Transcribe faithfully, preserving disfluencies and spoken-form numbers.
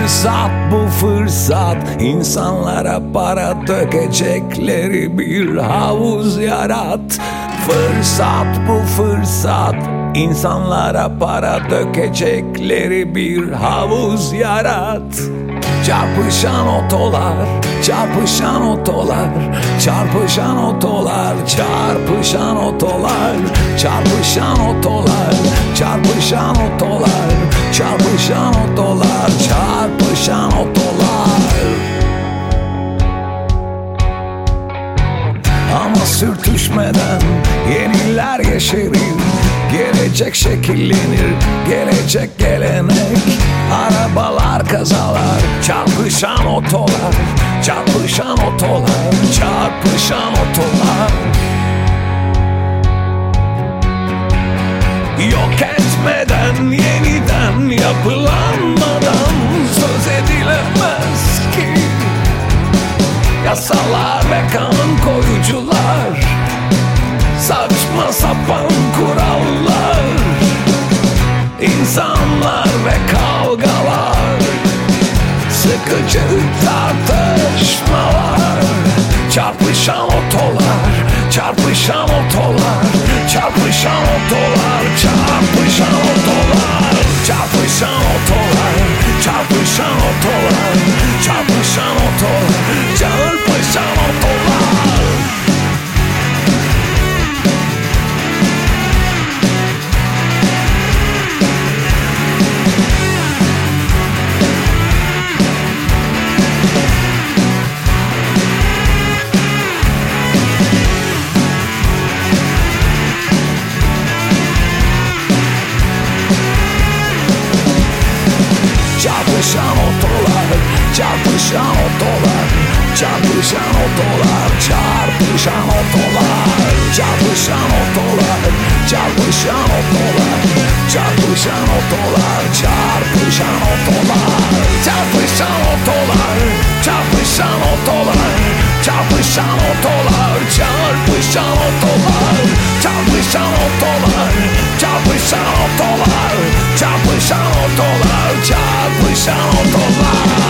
Fırsat bu fırsat, insanlara para dökecekleri bir havuz yarat. Fırsat bu fırsat, insanlara para dökecekleri bir havuz yarat. Çarpışan otolar, çarpışan otolar, çarpışan otolar, çarpışan otolar, çarpışan otolar, çarpışan otolar, çarpışan otolar, çarpışan otolar. Ama sürtüşmeden yeniler yeşerir, gelecek şekillenir, gelecek gelenek. Arabalar kazalar, çarpışan otolar, çarpışan otolar, çarpışan otolar. Yok etmeden, yeniden yapılanmadan söz edilemez ki. Yasalar ve kanun koyucular, saçma sapan kurallar, insanlar ve kavgalar, sıkıcı tartışmalar. Çarpışan otolar, çarpışan otolar, çarpışan otolar, çarpışan otolar, çarpışan otolar, çarpışan otolar, çarpışan otolar, çarpışan otolar. Çarpışan otolar, çarpışan otolar, çarpışan otolar, çarpışan otolar, çarpışan otolar, çarpışan otolar, çarpışan otolar, çarpışan otolar, çarpışan otolar, çarpışan otolar, çarpışan otolar, çarpışan otolar, çarpışan otolar, çarpışan otolar, çarpışan otolar, çarpışan otolar.